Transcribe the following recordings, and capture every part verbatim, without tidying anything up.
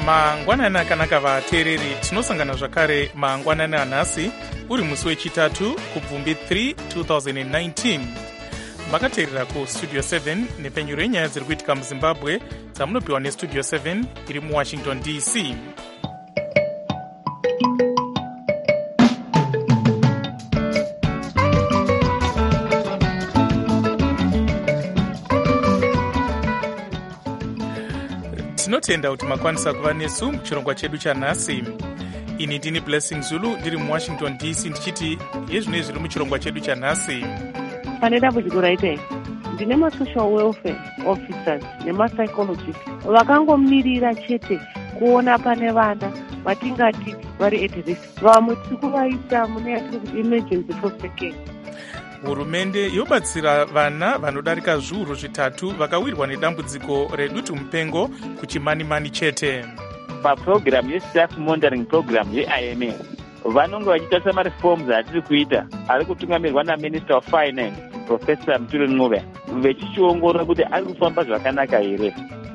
mangwanani akanaka vateereri, tinosangana zvakare mangwanani anhasi uri musi wechitatu kubvumbi third twenty nineteen. makateerera kustudio seven nepenyuro yenyaya dziri kuitika muzimbabwe dzamunopiwa nestudio seven iri muwashington D C. tinotenda kuti makwanisa kuva nesu muchirongwa chedu chanhasi. ini ndini Blessing Zulu ndiri muwashington D C ndichiti yezvinoi zviri muchirongwa chedu chanhasi. pane dambudziko raita ndine masocial welfare officers nemapsychologist vakangomirira chete kuona pane vana vatingati vari at risk, vamwe tiri kuvaisa mune yatiri kuti emergency foster care. hurumende yobatsira vana vanodarika zviuru zvitatu vakawirwa nedambudziko redutu mupengo kuchimanimani chete. paprogramu yestaff monitoring program ye-I M F vanonge vachitarisa mareforms atiri kuita ari kutungamirwa naminister of finance Professor Mutule Nxube, vechichiongorora kuti ari kufamba zvakanaka here.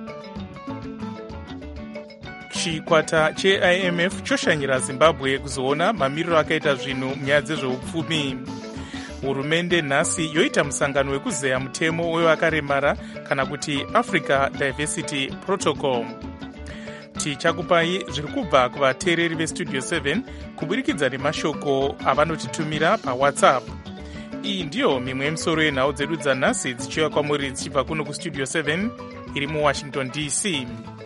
chikwata che-I M F choshanyira zimbabwe kuzoona mamiriro akaita zvinhu munyaya dzezveupfumi. hurumende nhasi yoita musangano wekuzeya mutemo wevakaremara kana kuti Africa Diversity Protocol. tichakupai zviri kubva kuvateereri vestudio seven kuburikidza nemashoko avanotitumira pawhatsapp. iyi ndiyo mimwe yemisoro yenhau dzedu dzanhasi dzichiuya kwamuri dzichibva kuno kustudio seven iri muwashington D C.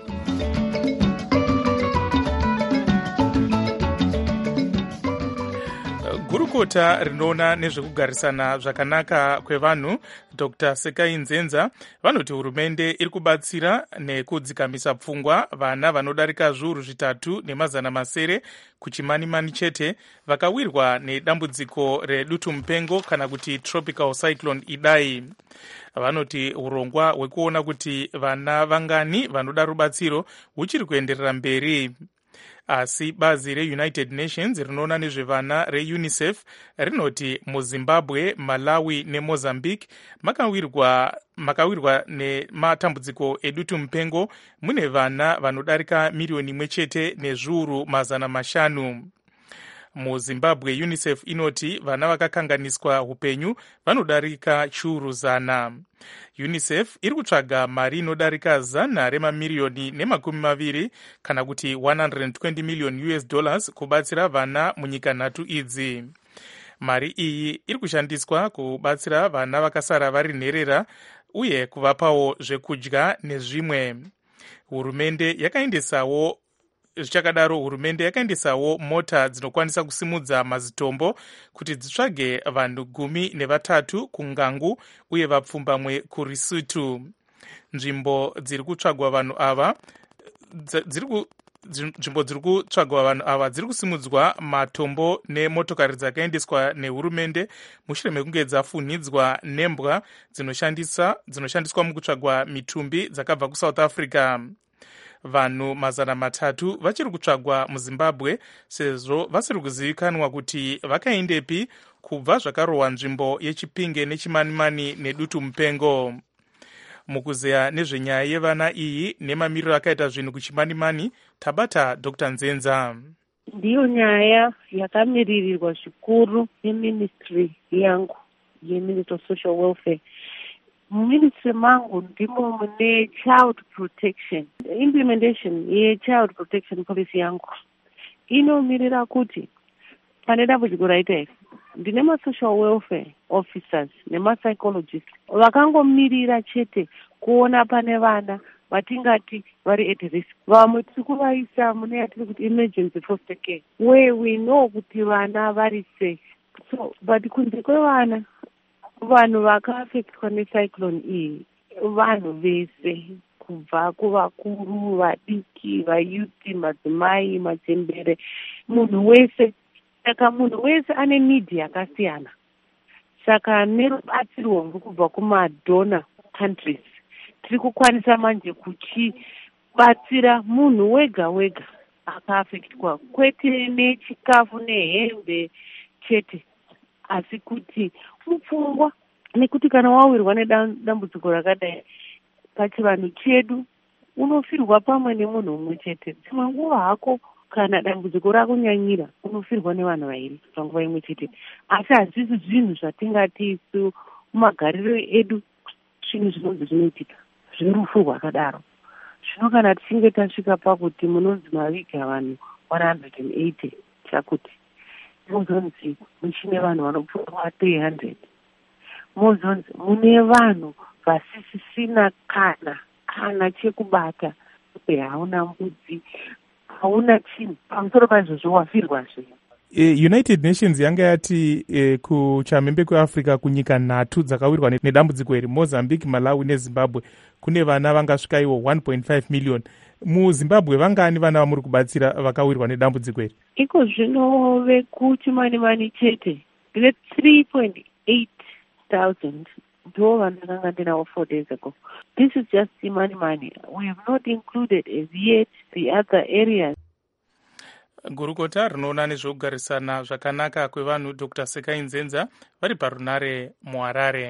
gurukota rinoona nezvekugarisana zvakanaka kwevanhu Doctor Sekai Nzenza vanoti hurumende iri kubatsira nekudzikamisa pfungwa vana vanodarika zviuru zvitatu nemazana masere kuchimanimani chete vakawirwa nedambudziko redutu mupengo kana kuti tropical cyclone Idai. vanoti urongwa hwekuona kuti vana vangani vanoda rubatsiro huchiri kuenderera mberi. asi bazi reunited nations rinoona nezvevana reunicef rinoti muzimbabwe, malawi nemozambique makawirwa, makawirwa nematambudziko edutu mupengo mune vana vanodarika miriyoni imwe chete nezviuru mazana mashanu. muzimbabwe unicef inoti vana vakakanganiswa upenyu vanodarika chiuru zana. unicef iri kutsvaga mari inodarika zana remamiriyoni nemakumi maviri kana kuti one hundred twenty million U S dollars kubatsira vana munyika nhatu idzi. mari iyi iri kushandiswa kubatsira vana vakasara vari nherera uye kuvapawo zvekudya nezvimwe. hurumende yakaendesawo zvichakadaro hurumende yakaendesawo mota dzinokwanisa kusimudza mazitombo kuti dzitsvage vanhu gumi nevatatu kungangu uye vapfumbamwe kurisutu. nzvimbo dziri kutsvagwa vanhu ava dziri ku nzvimbo dziri kutsvagwa vanhu ava dziri kusimudzwa matombo nemotokari dzakaendeswa nehurumende mushure mekunge dzafunhidzwa nembwa dzinoshandiswa dzinoshandiswa mukutsvagwa mitumbi dzakabva kuSouth Africa. vanhu mazana matatu vachiri kutsvagwa muzimbabwe sezvo vasiri kuzivikanwa kuti vakaendepi kubva zvakarohwa nzvimbo yechipinge nechimanimani nedutu mupengo. mukuzeya nezvenyaya yevana iyi nemamiriro akaita zvinhu kuchimanimani tabata Doctor Nzenza. ndiyo nyaya yakamiririrwa zvikuru neministry yangu yeministry of social welfare. muministry mangu ndimo mune child protection implementation yechild protection policy yangu inomirira kuti pane dambudziko raita ndine masocial welfare officers nemapsychologist vakangomirira chete kuona pane vana vatingati vari at risk, vamwe tiri kuvaisa mune yatiri kuti emergency foster care where we know kuti vana vari safe. so but kunze kwevana vanhu vakaafektwa necyclone iyi vanhu vese kubva kuvakuru, vadiki, vayuti, madzimai, madzembere, munhu wese. saka munhu wese ane nidhi yakasiyana. saka nerubatsiro rwuri kubva kumadonor countries tiri kukwanisa manje kuchibatsira munhu wega wega akaafektwa, kwete nechikafu nehembe chete asi kuti mupfungwa, nekuti kana wawirwa nedambudziko rakadai pachivanhu chedu unofirwa pamwe nemunhu mumwe chete. Dzimwe nguva hako kana dambudziko rakunyanyira unofirwa nevanhu vairi panguva imwe chete, asi hazvisi zvinhu zvatingati isu mumagariro edu zvinhu zvinonzi zvinoitika zvirufu rwakadaro. Zvino kana tichinge tasvika pakuti munonzi maviga vanhu one hundred eighty chakuti muzonzi muchine vanhu vanopfuura three hundred, muzonzi mune vanhu vasisisina kana kana chekubata, hauna mbudzi, hauna chinhu, pamusoro paizvozvo wafirwa zvinhu. Uh, United Nations yanga yati uh, kuchamhembe kweAfrica kunyika nhatu dzakawirwa nedambudziko iri, Mozambique, Malawi neZimbabwe, kune vana vangasvikaiwo one point five million. MuZimbabwe vangani vana vamuri kubatsira vakawirwa nedambudziko iri? Iko zvino vekuchimani mani chete ve three point eight thousand ndo vandakanga ndinawo four days ago. This is just Chimani Mani. We have not included as yet the other areas. Gurukota rinoona nezvekugarisana zvakanaka kwevanhu Doctor Sekai Nzenza vari parunare muHarare.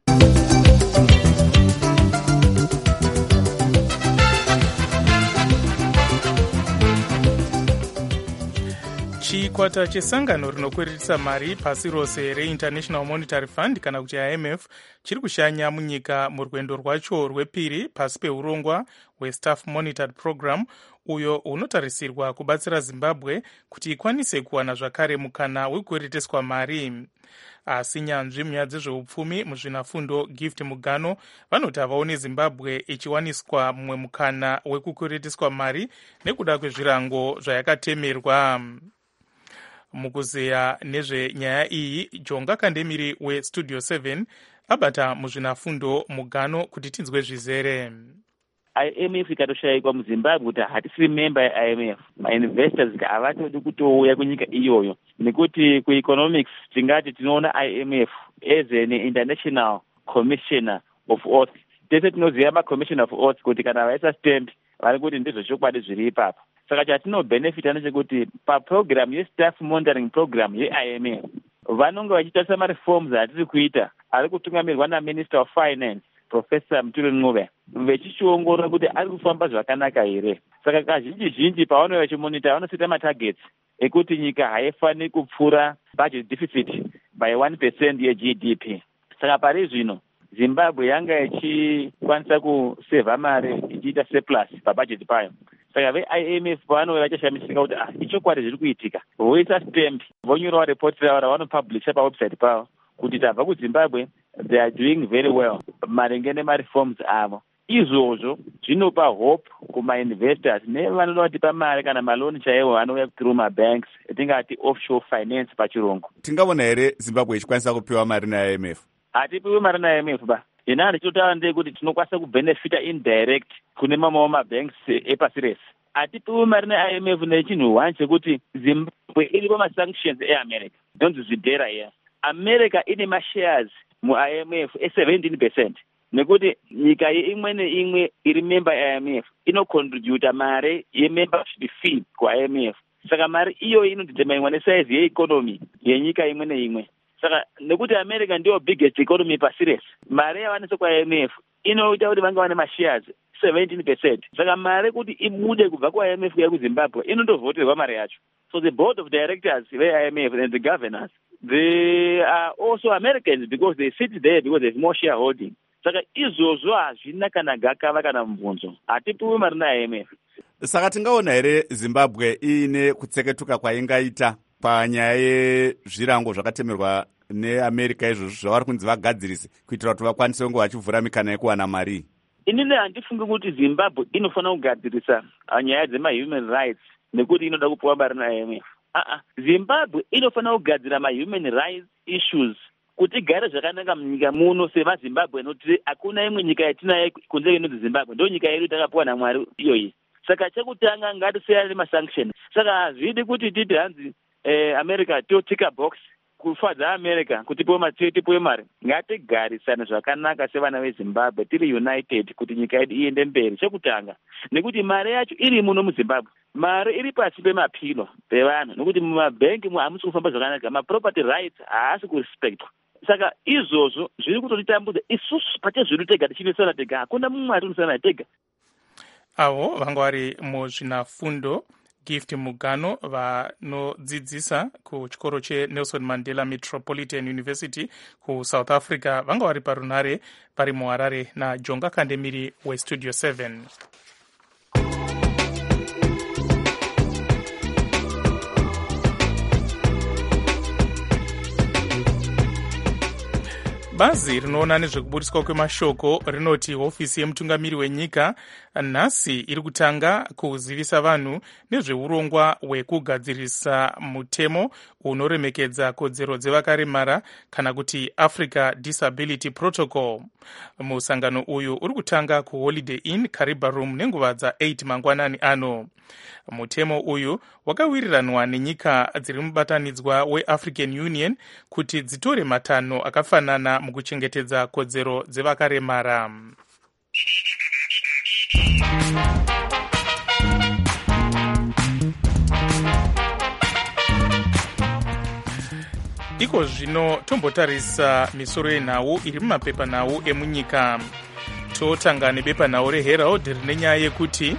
Chikwata chesangano rinokweretesa mari pasi rose reInternational Monetary Fund kana kuti I M F chiri kushanya munyika murwendo rwacho rwepiri pasi peurongwa hweStaff Monitored Program uyo unotarisirwa kubatsira Zimbabwe kuti ikwanise kuwana zvakare mukana wekukwereteswa mari. Asi nyanzvi munyaya dzezveupfumi muzvinafundo Gift Mugano vanoti havaone Zimbabwe ichiwaniswa mumwe mukana wekukwereteswa mari nekuda kwezvirango zvayakatemerwa. Mukuzeya nezvenyaya iyi, Jonga Kandemiri weStudio seven abata muzvinafundo Mugano kuti tinzwe zvizere. I M F ikatoshayikwa muZimbabwe kuti hatisiri member ye-I M F, ma-investors havatodi kutouya kunyika iyoyo, nekuti kueconomics tingati tinoona I M F as an international commissioner of oath. Tese tinoziva ma-commissioner of oath kuti kana vaisa stamp vari kuti ndizvo chokwadi zviri ipapo. Saka chatinobenefita ndechekuti paprogram ye-staff monitoring program ye-I M F vanonge vachitarisa mareforms atiri kuita ari kutungamirwa naMinister of Finance Professor Mutule Nncube, vechichiongorora kuti ari kufamba zvakanaka here. Saka kazhinji zhinji pavanenge vachimonita vanoseta matargets ekuti nyika haifaniri kupfuura budget deficit by one percent ye-G D P. Saka pari zvino Zimbabwe yanga ichikwanisa kuseva mari ichiita surplus pabudget payo. Saka ve-I M F pavanenge vachishamisika kuti ah ichokwadi zviri kuitika, voisa stamp, vonyorawo report ravo ravanopublisha pawebsite pavo kuti tabva kuZimbabwe they are doing very well maringe nemareforms avo. Izvozvo zvinopa hope kuma-investors nevanoda kutipa mari kana maloni chaiwo anouya through mabanks etingati offshore finance pachirungu. Tingaona here Zimbabwe ichikwanisa kupiwa mari na-I M F? Hatipiwi mari na-I M F ba. Ina ndichotaura ndekuti tinokwanisa kubenefita indirect kune mamawo mabanks epasi rese. Hatipiwi mari na-I M F nechinhu one chekuti Zimbabwe iri pama-sanctions eAmerica. Donzi zvidhera here. America ine ma-shares mu-I M F e-seventeen percent. Nekuti nyika imwe neimwe iri member ye-I M F inocontributa mari ye-membership fee ku-I M F. Saka mari iyo inodeterminwa nesize ye-economy yenyika imwe neimwe. Saka nekuti America ndiyo biggest economy pasi rese, mari yavanise kwa-I M F inoita kuti vange vane ma-shares seventeen percent. Saka mari kuti ibude kubva kwa-I M F kuya kuZimbabwe inondovhoterwa mari yacho. So the board of directors ve-I M F and the governors, they are also Americans because they sit there because there's more shareholding. Saka izvozvo hazvina kana gakava kana mubvunzo. Hatipiwi mari na-I M F. Saka tingaona here Zimbabwe iine kutseketuka kwaingaita panyaya yezvirango zvakatemerwa neAmerica izvozvo zvavari kunzi vagadzirise kuitira kuti vakwanise kunge vachivhura mikana yekuwana mari? Inini handifungi kuti Zimbabwe inofanira kugadzirisa nyaya dzema-human rights nekuti inoda kupiwa mari na-I M F. Uh-uh. Zimbabwe inofanira kugadzira ma-human rights issues kuti igare zvakanaka munyika muno sevaZimbabwe, nokuti hakuna imwe nyika yatinayo kunze inonzi Zimbabwe, ndo nyika yedu takapiwa naMwari iyoyi. Saka chekutanga ngatisiyane nemasanction. Saka hazvidi kuti titi hanzi eh, America totika box kufadza America kuti tipiwe mari tipiwe mari. Ngatigarisane zvakanaka sevana veZimbabwe tiri united kuti nyika yedu iende mberi chekutanga, nekuti mari yacho iri muno muZimbabwe. Mari iri pasi pemapilo pevanhu, nekuti mumabhengi hamusi kufamba zvakanaka, ma-property rights haasi kurespectwa. Saka izvozvo zviri kutotitambudza isusu pachezvedu tega tichinesana tega, hakuna mumwe atinosana tega. avo vanga vari muzvinafundo Gift Mugano vanodzidzisa kuchikoro cheNelson Mandela Metropolitan University kuSouth Africa vanga vari parunare vari muHarare naJonga Kandemiri weStudio seven. Bazi rinoona nezvekubudiswa kwemashoko rinoti hofisi yemutungamiri wenyika nhasi iri kutanga kuzivisa vanhu nezveurongwa hwekugadzirisa mutemo unoremekedza kodzero dzevakaremara kana kuti Africa Disability Protocol. Musangano uyu uri kutanga kuHoliday Inn Kariba Room nenguva dza8 mangwanani ano. Mutemo uyu wakawiriranwa nenyika dziri mubatanidzwa weAfrican Union kuti dzitore matanho akafanana mukuchengetedza kodzero dzevakaremara. Iko zvino tombotarisa misoro yenhau iri mumapepanhau emunyika. Totanga nebepanhau reHerald rine nyaya yekuti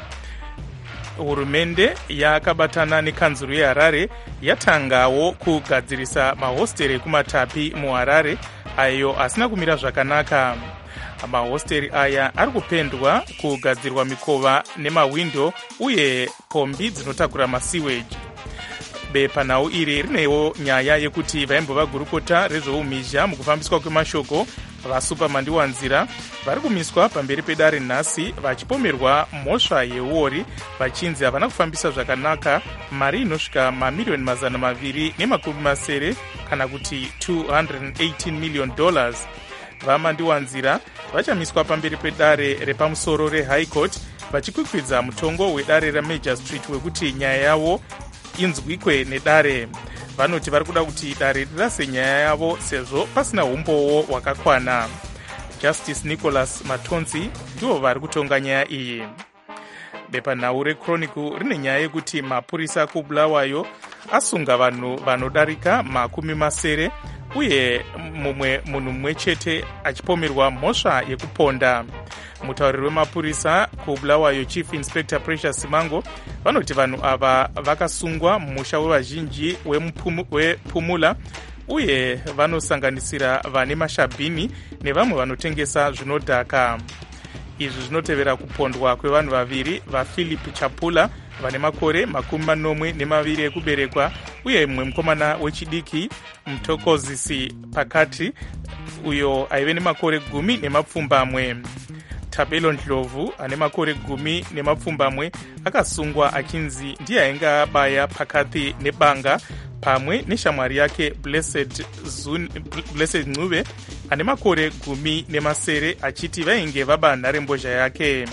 hurumende yakabatana nekanzuru yeHarare yatangawo kugadzirisa mahosteri ekumatapi muHarare ayo asina kumira zvakanaka. Mahosteri aya ari kupendwa kugadzirwa mikova nemawindo uye pombi dzinotakura masiweji. Bepanhau iri rinewo nyaya yekuti vaimbova gurukota rezveumhizha mukufambiswa kwemashoko vaSupermandiwanzira vari kumiswa pamberi pedare nhasi vachipomerwa mhosva yeuori vachinzi havana kufambisa zvakanaka mari inosvika mamiliyoni mazana maviri nemakumi masere kana kuti two hundred eighteen million dollars. VaMandiwanzira vachamiswa pamberi pedare repamusoro reHigh Court vachikwikwidza mutongo wedare raMajor Street wekuti nyaya yavo inzwikwe nedare. Vanoti vari kuda kuti dare rirase nyaya yavo sezvo pasina umbowo hwakakwana. Justice Nicholas Matonzi ndivo vari kutonga nyaya iyi. Bepanhau reChronicle rine nyaya yekuti mapurisa kuBulawayo asunga vanhu vanodarika makumi masere uye mumwe munhu mumwe chete achipomerwa mhosva yekuponda. Mutauriri wemapurisa kuBulawayo Chief Inspector Precious Simango vanoti vanhu ava vakasungwa mumusha wevazhinji wePumula uye vanosanganisira vane mashabhini nevamwe vanotengesa zvinodhaka. Izvi zvinotevera kupondwa kwevanhu vaviri vaPhilip Chapula vane makore makumi manomwe nemaviri ekuberekwa uye mumwe mukomana wechidiki Mthokozisi Pakati uyo aive nemakore gumi nemapfumbamwe. Tabelo Ndlovu ane makore gumi nemapfumbamwe akasungwa achinzi ndiye ainge abaya Pakati nebanga pamwe neshamwari yake Blessed Zun, Blessed Ncube ane makore gumi nemasere achiti vainge vaba nharembozha yake.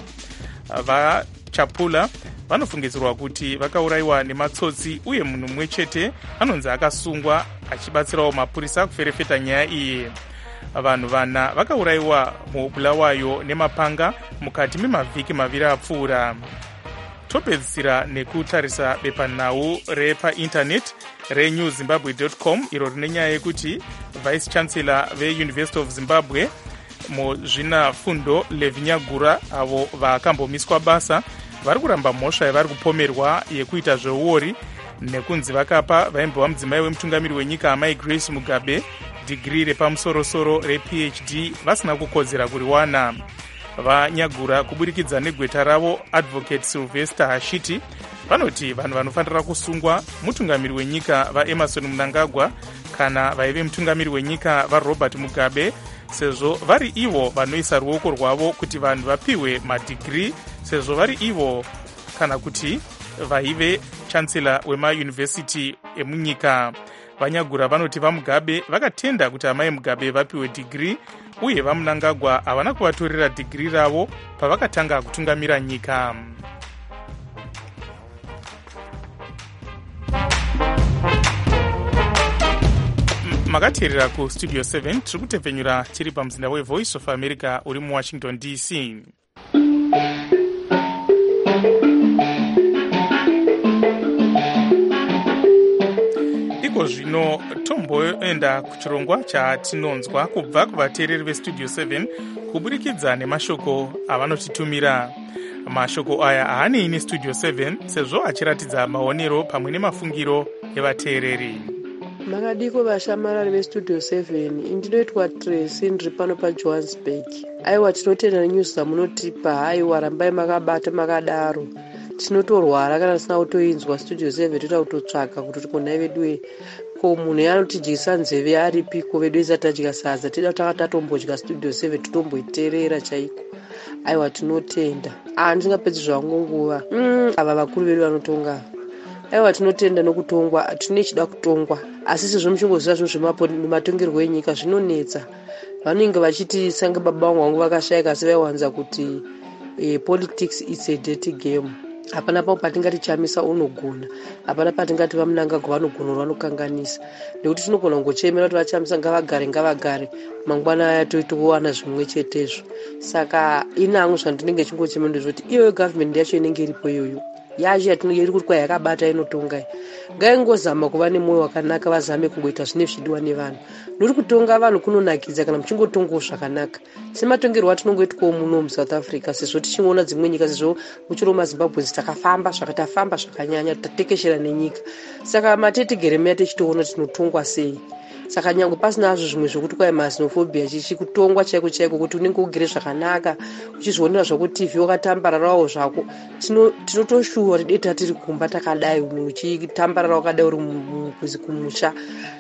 VaChapula vanofungidzirwa kuti vakaurayiwa nematsotsi uye munhu mumwe chete anonzi akasungwa achibatsirawo mapurisa kuferefeta nyaya iyi. Vanhu vana vakaurayiwa muBulawayo nemapanga mukati memavhiki maviri apfuura. Topedzisira nekutarisa bepanhau repaindaneti renew zimbabwe dot com iro rine nyaya yekuti Vice Chancellor veUniversity of Zimbabwe muzvinafundo Levinyagura avo vakambomiswa basa vari kuramba mhosva yavari kupomerwa yekuita zveuori nekunzi vakapa vaimbova mudzimai wemutungamiri wenyika amai Grace Mugabe dhigiri repamusorosoro rePhD vasina kukodzera kuriwana. Vanyagura kuburikidza negweta ravo Advocate Sylvester Hashiti vanoti vanhu vanofanira kusungwa mutungamiri wenyika vaEmerson Mnangagwa kana vaive mutungamiri wenyika vaRobert Mugabe sezvo vari ivo vanoisa ruoko rwavo kuti vanhu vapiwe madhigiri sezvo vari ivo kana kuti vaive chancellor wemayunivhesiti emunyika. Vanyagura vanoti vaMugabe vakatenda kuti amai Mugabe vapiwe dhigiri uye vaMnangagwa havana kuvatorera dhigiri ravo pavakatanga kutungamira nyika. Makateerera kuStudio seven tiri kutepfenyura tiri pamuzinda weVoice of America uri muWashington D C. Iko zvino tomboenda kuchirongwa chatinonzwa kubva kuvateereri veStudio seven kuburikidza nemashoko avanotitumira. mashoko aya haani ini studio seven sezvo achiratidza maonero pamwe nemafungiro evateereri. makadiko vashamarari vestudio seven, indinoitwa Tracy, ndiri pano pajohannesburg. aiwa tinotenda nenyuzi dzamunotipa. haiwa rambai makabata makadaro, tinotorwara kana tisina kutoinzwa. studio seven toita kutotsvaka kuti tikonai vedu ko munhu yanotidyisa nzeve aripiko vedu isati tadya sadza, tida taka tatombodya studio seven totomboiteerera chaiko. aiwa tinotenda. ah ndisingapedzi zvangu nguva. mm, ava vakuru vedu vanotonga. aiwa tinotenda nokutongwa, tine chida kutongwa, asi sezvo muchingoziva zvinhu zvematongerwo enyika zvinonetsa. vanenge vachiti sange baba vangu vangu vakashayika, asi vaiwanza kuti eh, politics is a dirty game. hapana pao patingati chamisa unogona, hapana patingati vamunangagwa vanogona uri vanokanganisa, nekuti tinogona kungochemera kuti vachamisa ngavagare ngavagare, mangwana aya toitowana zvimwe chetezvo. saka inangu zvandinenge chingochemera ndezvoti iyoyo gavhmendi yacho inenge iripo iyoyo yacho yatinenge iri kuti kwa yakabata inotonga, ngaingozama kuva nemwoyo wakanaka, vazame kungoita zvine zvidiwa nevanhu. nori kutonga vanhu kunonakidza kana muchingotongawo zvakanaka, sematongerwo atinongoitwawo muno muSouth Africa, sezvo tichinoona dzimwe nyika, sezvo muchiro maZimbabwe takafamba zvakatafamba zvakanyanya, tatekeshera nenyika. saka matetigere tichitoona tinotongwa sei. saka nyange pasina azvo zvimwe zvokuti kwai masinofobia chichikutongwa chaiko chaiko, kuti unenge ugere zvakanaka uchizvionera zvako tv wakatambararawo zvako, tinotoshuwa kuti deta tiri kumba takadai, uchitambarara wakadai uri mukuzi kumusha.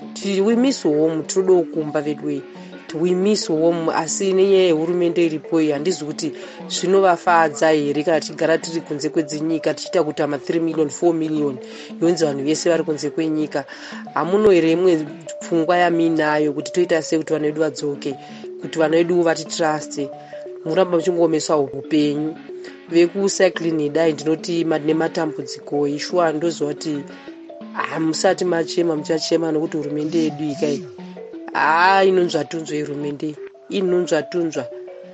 we miss home, tinodawo kumba vedu, we miss home. asi nenyaya yehurumende iripo iyi handizi kuti zvinovafadza here kana tigara tiri kunze kwedzinyika tichiita kuti ama three million four million yonzi vanhu vese vari kunze kwenyika. hamuno here imwe pfungwa yaminayo kuti toita sei kuti vanhu vedu vadzoke, kuti vanhu vedu vatitraste. muramba muchingomesa upenyu. vekucyclini dai ndinoti nematambudziko ishwa ndoziva kuti hamusati machema muchachema nokuti hurumende yedu ikai haa inonzva tunzva ihurumende inonzva tunzva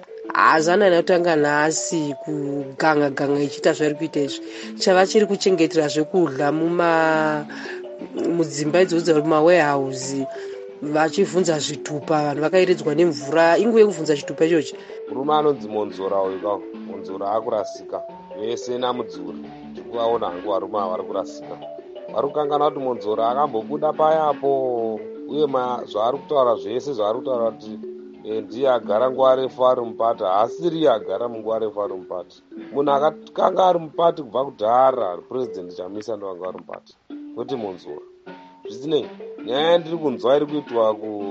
hazana inotanga nhasi kuganga ganga ichiita zvairi kuita izvi. chava chiri kuchengetera zvekudla muma mudzimba idzodzo mumawarehouse, vachivhunza zvitupa, vanhu vakairidzwa nemvura. inguva yekuvhunza chitupa ichochi. murume anonzi monzora uyu ka monzora akurasika vese namudzura tikuvaona hangu varume ava vari kurasika, vari kukangana kuti monzora akambobuda payapo, uye zvaari kutaura zvese zvaari kutaura kuti ndiye agara nguva refu ari mupati, haasiri agara munguva refu ari mupati. munhu akanga ari mupati kubva kudhara purezidendi chamisa ndovanga ari mupati, kwete monzora. zvisinei nyaya ndiri kunzwa iri kuitwa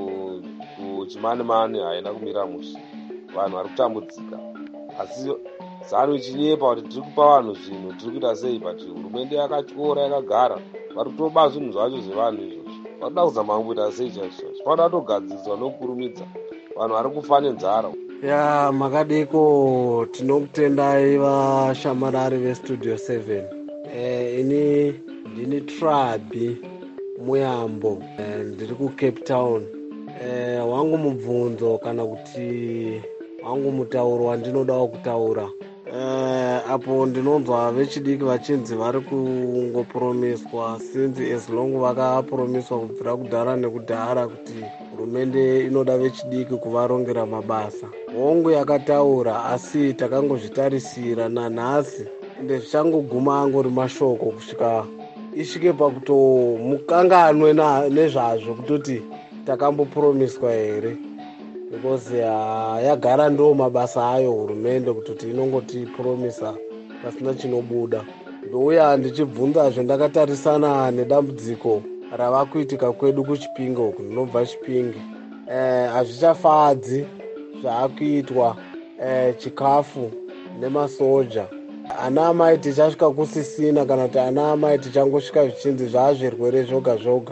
kuchimani-mani haina kumira mushe, vanhu vari kutambudzika. asi zano ichinyepa kuti tiri kupa vanhu zvinhu tiri kuita sei, but hurumende yakatyora yakagara, vari kutoba zvinhu zvacho zvevanhu izvozvo. vanoda kuzama kuita sei chaizvo, zvinoda togadziriswa nokurumidza, vanhu vari kufa nenzara. ya makadiko tinokutendai vashamarari vestudio seven. e, ini ndini Trabi Muyambo, e, ndiri kuCape Town. e, wangu mubvunzo kana kuti wangu mutauro wandinodawo kutaura, Uh, apo ndinonzwa vechidiki vachinzi vari kungopromiswa since as long vakapromiswa kubvira kudhara nekudhara kuti hurumende inoda vechidiki kuvarongera mabasa. hongu yakataura, asi takangozvitarisira nanhasi ende zvichangoguma angori mashoko kusvika isvike pakutomukanganwe nezvazvo kutoti takambopromiswa here, because uh, yagara ndo mabasa ayo hurumende kutoti inongoti promisa pasina chinobuda. ndouya ndichibvunza zvendakatarisana nedambudziko rava kuitika kwedu kuChipinge uku, ndinobva Chipinge. hazvichafadzi eh, zvaakuitwa eh, chikafu nemasoja. ana amai tichasvika kusisina, kana kuti ana amai tichangosvika zvichinzi zvaazvirwere zvoga zvoga,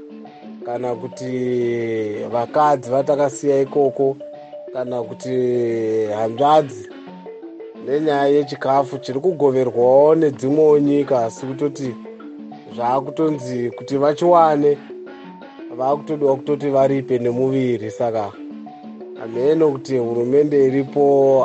kana kuti vakadzi vatakasiya ikoko, kana kuti hanzvadzi. nenyaya yechikafu chiri kugoverwawo nedzimwewo nyika, asi kutoti zvaakutonzi kuti vachiwane vaakutodiwa kutoti varipe nemuviri. saka hameno kuti hurumende iripo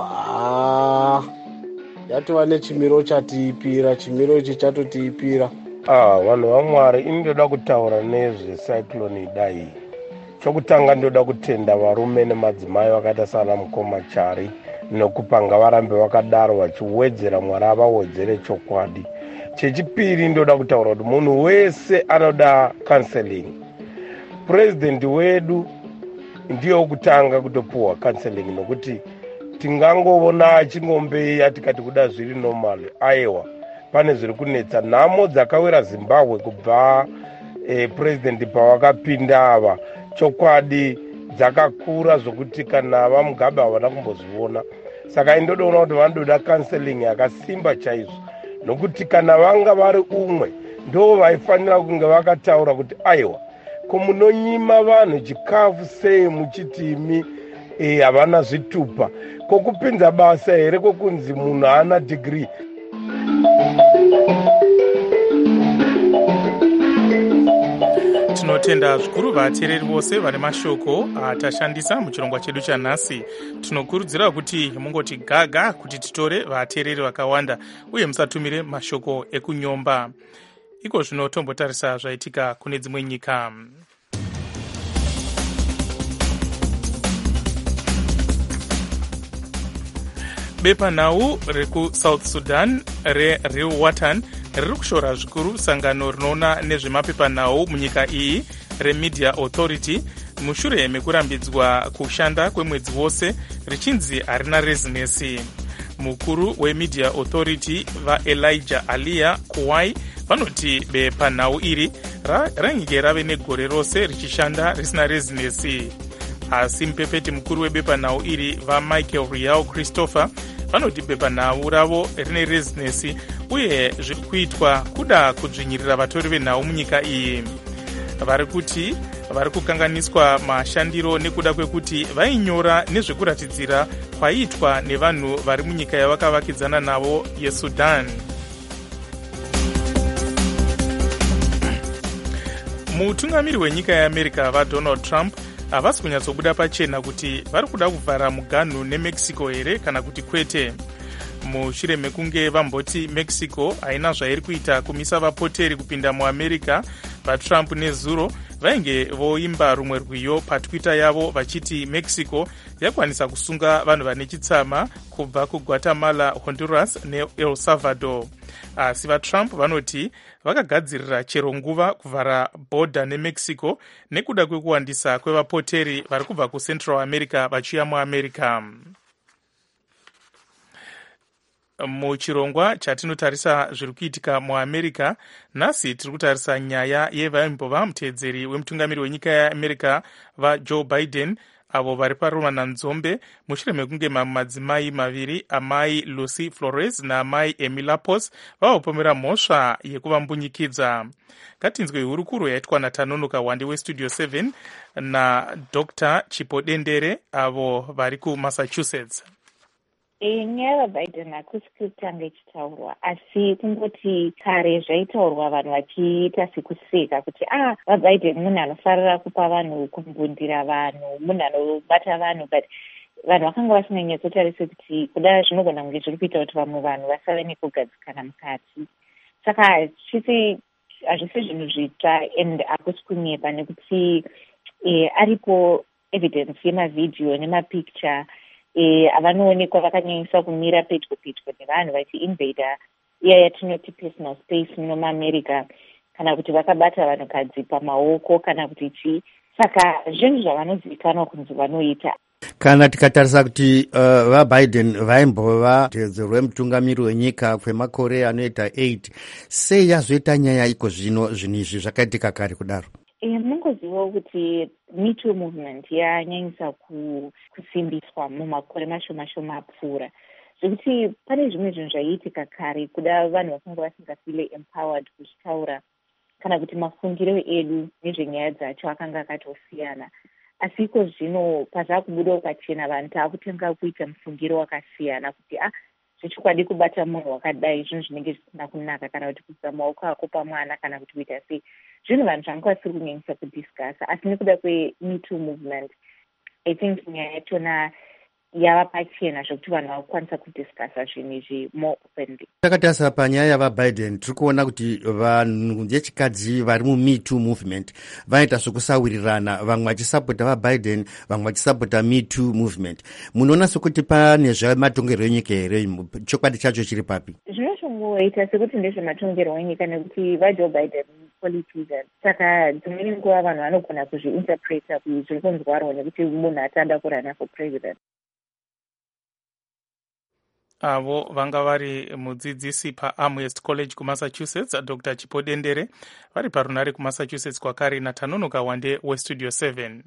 haa yatova nechimiro chatiipira, chimiro ichi chatotiipira. Ah, vanhu vaMwari, ini ndoda kutaura nezvecyclone idai. chokutanga ndoda kutenda varume nemadzimai vakaita sana Mukoma Chari nokupa ngavarambe vakadaro vachiwedzera mwari avawedzere chokwadi. Chechipiri ndoda kutaura kuti munhu wese anoda counseling. President wedu ndiye wokutanga kutopuwa counseling nokuti tingangoona achingombeya tikati kuda zviri normal. Aiwa, pane zviri kunetsa. Nhamo dzakawira Zimbabwe kubva eh, president pawakapinda ava chokwadi dzakakura zvokuti kana vamugabe havana kumbozviona. Saka indodaona kuti vanoda counseling yakasimba chaizvo, nokuti kana vanga vari umwe ndo vaifanira kunge vakataura kuti aiwa, komunonyima vanhu chikafu sei muchiti imi havana e, zvitupa, kokupinza basa here kokunzi munhu haana degree. Tinotenda zvikuru vateereri vose vane mashoko atashandisa muchirongwa chedu chanhasi. Tinokurudzira kuti mungoti gaga kuti titore vateereri vakawanda uye musatumire mashoko ekunyomba. Iko zvino tombotarisa zvaitika kune dzimwe nyika. Bepanhau rekusouth Sudan reReal Watan riri kushora zvikuru sangano rinoona nezvemapepanhau munyika iyi reMedia Authority mushure mekurambidzwa kushanda kwemwedzi wose richinzi harina rezinesi. Mukuru weMedia Authority vaElijah Alia Kuwai vanoti bepanhau iri range rave negore rose richishanda risina rezinesi. Asi mupepeti mukuru webepanhau iri vaMichael Rial Christopher vanoti bepanhau ravo rine rezinesi uye zviri kuitwa kuda kudzvinyirira vatori venhau munyika iyi. Vari kuti vari kukanganiswa mashandiro nekuda kwekuti vainyora nezvekuratidzira kwaiitwa nevanhu vari munyika yavakavakidzana navo yeSudan. Mutungamiri wenyika yeAmerica vaDonald Trump havasi kunyatsobuda pachena kuti vari kuda kuvhara muganhu neMexico here kana kuti kwete. Mushure mekunge vamboti Mexico haina zvairi kuita kumisa vapoteri kupinda muAmerica, vaTrump nezuro vainge voimba rumwe rwiyo patwitter yavo vachiti Mexico yakwanisa kusunga vanhu vane chitsama kubva kuGuatemala, Honduras neEl Salvador. Asi vaTrump vanoti vakagadzirira chero nguva kuvhara bhodha neMexico nekuda kwekuwandisa kwevapoteri vari kubva kuCentral America vachiuya muAmerica. Muchirongwa chatinotarisa zviri kuitika muAmerica nhasi tiri kutarisa nyaya yevaimbova muteedzeri wemutungamiri wenyika yeAmerica vaJoe Biden avo vari parumana nzombe mushure mekunge mamwe madzimai maviri amai Lucy Flores naamai Amy Lapos vavapomera mhosva yekuvambunyikidza. Ngatinzwe hurukuro yaitwa naTanonoka Wande weStudio seven naDr Chipo Dendere avo vari kuMassachusetts. E, nyaya yaBiden hakusi kutanga ichitaurwa, asi kungoti kare zvaitaurwa vanhu vachiita sekuseka kuti ah vaBiden munhu anofarira kupa vanhu kumbundira vanhu, munhu anobata vanhu, but vanhu vakanga vasinganyatsotarise kuti kudai zvinogona kunge zviri kuita kuti vamwe vanhu vasave nekugadzikana mukati. Saka hazvisi hazvisi zvinhu zvitsva and hakusi kunyepa nekuti e, aripo evidence yemavidhiyo nemapicture E, avanoonekwa vakanyanyisa kumira pedyo pedyo nevanhu vachiinvada iya yatinoti personal space muno muAmerica, kana kuti vakabata vanhukadzi pamaoko kana kuti chii. Saka zvinhu zvavanozivikanwa kunzi vanoita. Kana tikatarisa kuti uh, vaBiden vaimbova muteedzeri wemutungamiri wenyika kwemakore anoita eight, sei yazoita nyaya iko zvino zvinhu izvi zvakaitika kare kudaro? E, mungozivawo kuti Me Too movement yanyanyisa kusimbiswa mumakore mashoma shoma apfuura, zvekuti pane zvimwe zvinhu zvaiitika kare kuda vanhu vakanga vasingafile empowered kuzvitaura kana kuti mafungiro edu nezvenyaya dzacho akanga akatosiyana. Asi iko zvino pazvakubuda ukachena vanhu taakutanga kuita mufungiro wakasiyana kuti ah zvichikwadi kubata munhu wakadai zvinhu zvinenge zvisina kunaka, kana kuti kuisa maoko ako pamwana kana kuti kuita sei, zvinhu vanhu zvanga vasiri kunyanyisa kudiscasa. Asi nekuda kweMe Too movement I think nyaya yachona yava pachena zvokuti vanhu vakukwanisa kudiscassa zvinhu izvi more openly. Takatarisa panyaya yavaBiden tiri kuona kuti vanhu vechikadzi vari muMe Too movement vaita zvokusawirirana, vamwe vachisapota vaBiden, vamwe vachisapota Me Too movement. Munoona sekuti pane zvematongerwo enyika here, chokwadi chacho chiri papi? Zvinochongoita sekuti ndezvematongerwo enyika nekuti vaJoe Biden politician, saka dzimweni nguva vanhu vanogona kuzviinterpreta kuti zviri kunzwarwa nekuti munhu atanda kurana for president. Avo vanga vari mudzidzisi paAmherst College kuMassachusetts, Doctor Chipodendere, vari parunare kuMassachusetts kwakare naTanonoka Wande weStudio seven.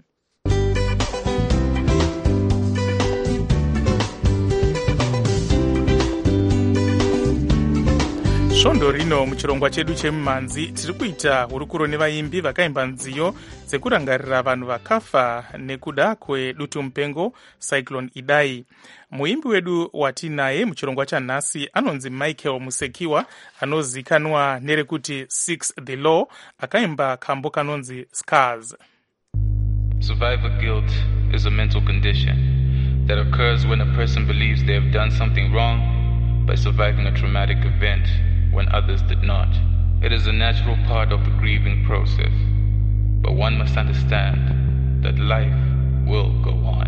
Svondo rino muchirongwa chedu chemumhanzi tiri kuita hurukuro nevaimbi vakaimba nziyo dzekurangarira vanhu vakafa nekuda kwedutu mupengo Cyclone Idai. Muimbi wedu watinaye muchirongwa chanhasi anonzi Michael Musekiwa, anozikanwa nerekuti Six the Law, akaimba kambo kanonzi Scars. Survivor guilt is a mental condition that occurs when a person believes they have done something wrong by surviving a traumatic event when others did not. It is a natural part of the grieving process, but one must understand that life will go on.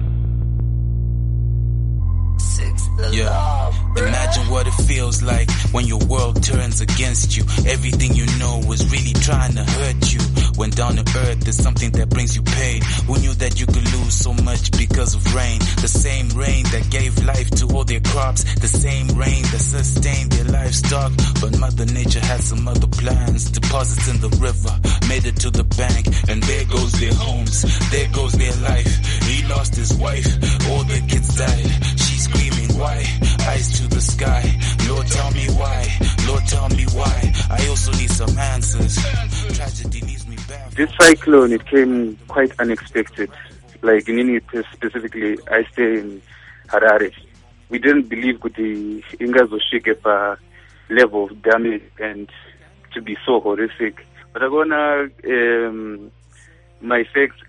Yeah, imagine what it feels like when your world turns against you. Everything you know was really trying to hurt you. When down to earth there's something that brings you pain. Who knew that you could lose so much because of rain? The same rain that gave life to all their crops, the same rain that sustained their livestock. But Mother Nature had some other plans. Deposits in the river made it to the bank, and there goes their homes, there goes their life. He lost his wife, all the kids died. She's screaming why, eyes to the sky. Lord tell me why, Lord tell me why. I also need some answers. Tragedy leaves me back. This cyclone, it came quite unexpected. Like in India specifically, I stay in Harare. We didn't believe that the Ingas will shake up a level of damage and to be so horrific. But I'm gonna um, my effects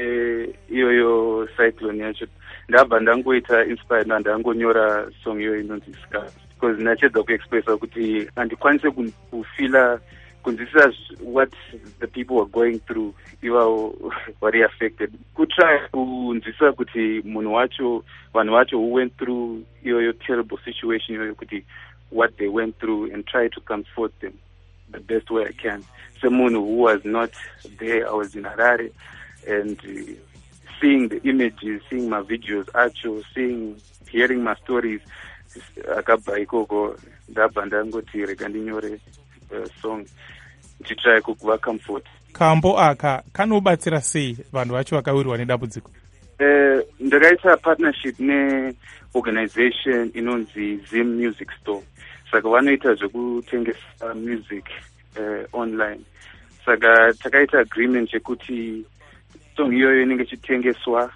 iyo yo cyclone yacho ndabva ndangoita inspired ndangonyora song yo inonzi Scars, because nachedza kuexpressa kuti andikwanise kufila kunzwisisa what the people were going through ivavo vari affected, kutry kunzwisisa kuti munhu wacho vanhu vacho who went through iyoyo terrible situation iyoyo kuti what they went through and try to comfort them the best way I can. Someone who was not there, I was in Harare, and uh, seeing the images, seeing my videos, actual, seeing, hearing my stories, akabva ikoko ndabva ndangoti rega ndinyore song ndichitry kukuva comfort. Kambo aka kanobatsira sei vanhu vacho vakawirwa nedambudziko? Eh, ndakaita partnership neorganization inonzi Zim Music Store. Saka vanoita zvekutengesa music uh, online. Saka takaita agreement yekuti song iyoyo inenge ichitengeswa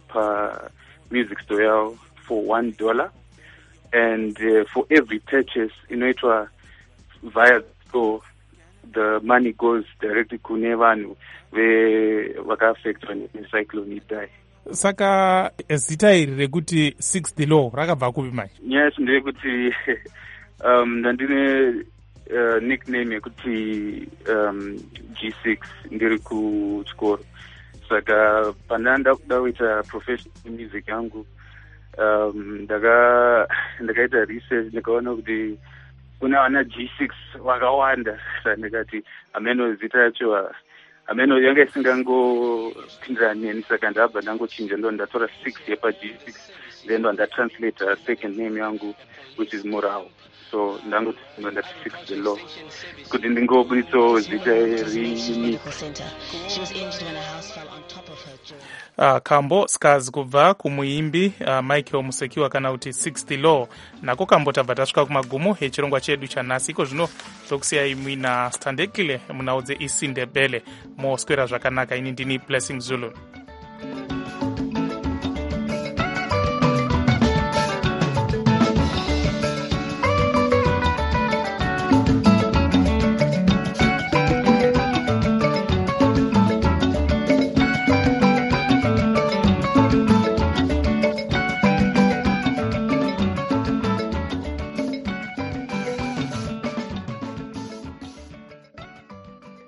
pa music store yao for one dollar, and uh, for every purchase inoitwa via store, the money goes directly kune vanhu vakaafectwa necyclone Idai. Saka zita iri rekuti Six the Law rakabva kupi manje? Yes, ndeyekuti um ndandine uh, nickname yekuti um G six ndiri kuchikoro. Saka pandanda kudaita professional music yangu um ndaka ndakaita research ndikaona kuti kuna wana G six wakawanda. Saka ndikati ameno zita yacho ameno yanga isingango pindirani, saka ndabva ndangochinja ndo ndatora six yepa G six, then ndo ndatranslate a second name yangu which is Morao. So ndangoti ndati Six the Law kuti ndingobuditso zita rini. Uh, kambo Scars kubva kumuimbi uh, Michael Musekiwa kana kuti Six the Law. Nako kambo tabva tasvika kumagumo echirongwa chedu chanhasi. Iko zvino tokusiya imwi na Standekile munaudze isindebele moswera zvakanaka. Ini ndini Blessing Zulu.